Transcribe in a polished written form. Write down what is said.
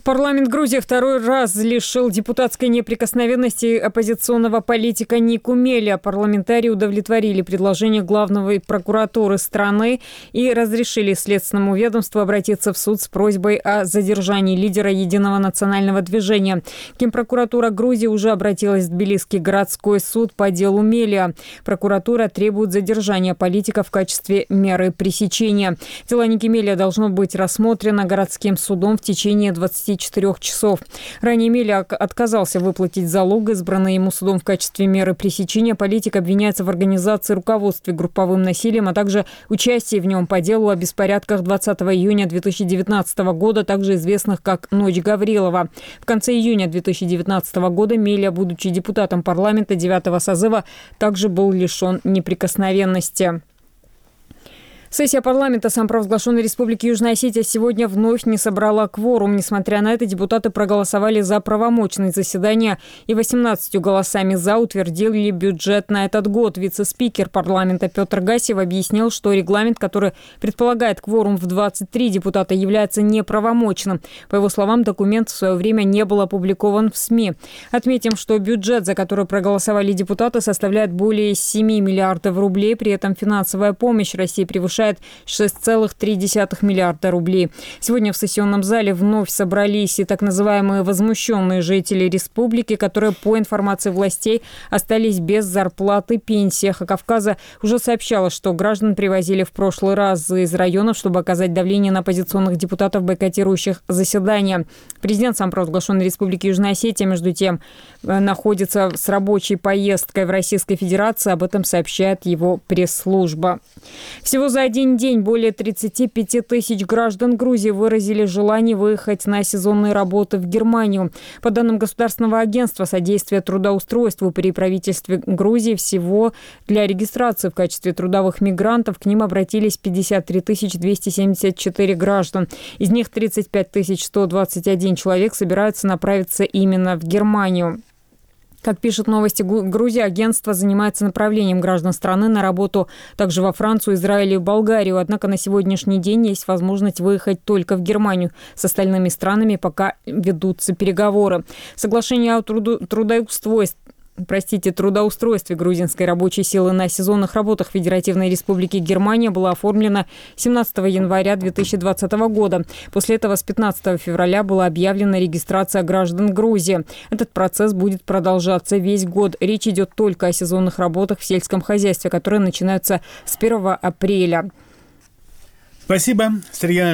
Парламент Грузии второй раз лишил депутатской неприкосновенности оппозиционного политика Нику Мелия. Парламентарии удовлетворили предложение главной прокуратуры страны и разрешили Следственному ведомству обратиться в суд с просьбой о задержании лидера Единого национального движения. Генпрокуратура Грузии уже обратилась в Тбилисский городской суд по делу Мелия. Прокуратура требует задержания политика в качестве меры пресечения. Дело Ники Мелия должно быть рассмотрено городским судом в течение 24 часов. Ранее Мелия отказался выплатить залог, избранный ему судом в качестве меры пресечения. Политик обвиняется в организации руководстве групповым насилием, а также участии в нем по делу о беспорядках 20 июня 2019 года, также известных как «Ночь Гаврилова». В конце июня 2019 года Мелия, будучи депутатом парламента 9-го созыва, также был лишен неприкосновенности. Сессия парламента самопровозглашенной Республики Южная Осетия сегодня вновь не собрала кворум. Несмотря на это, депутаты проголосовали за правомочность заседания и 18 голосами «за» утвердили бюджет на этот год. Вице-спикер парламента Петр Гасев объяснил, что регламент, который предполагает кворум в 23 депутата, является неправомочным. По его словам, документ в свое время не был опубликован в СМИ. Отметим, что бюджет, за который проголосовали депутаты, составляет более 7 миллиардов рублей. При этом финансовая помощь России превышает 6,3 миллиарда рублей. Сегодня в сессионном зале вновь собрались и так называемые возмущенные жители республики, которые, по информации властей, остались без зарплаты, пенсии. Кавказа уже сообщала, что граждан привозили в прошлый раз из районов, чтобы оказать давление на оппозиционных депутатов, бойкотирующих заседания. Президент самопровозглашенной Республики Южная Осетия, между тем, находится с рабочей поездкой в Российской Федерации. Об этом сообщает его пресс-служба. Всего за один день более 35 тысяч граждан Грузии выразили желание выехать на сезонные работы в Германию. По данным Государственного агентства содействия трудоустройству при правительстве Грузии, всего для регистрации в качестве трудовых мигрантов к ним обратились 53 274 граждан. Из них 35 121 человек собираются направиться именно в Германию. Как пишет «Новости Грузии», агентство занимается направлением граждан страны на работу также во Францию, Израиль и Болгарию. Однако на сегодняшний день есть возможность выехать только в Германию. С остальными странами пока ведутся переговоры. Соглашение о трудоустройстве грузинской рабочей силы на сезонных работах Федеративной Республики Германия было оформлено 17 января 2020 года. После этого с 15 февраля была объявлена регистрация граждан Грузии. Этот процесс будет продолжаться весь год. Речь идет только о сезонных работах в сельском хозяйстве, которые начинаются с 1 апреля. Спасибо, Сергей.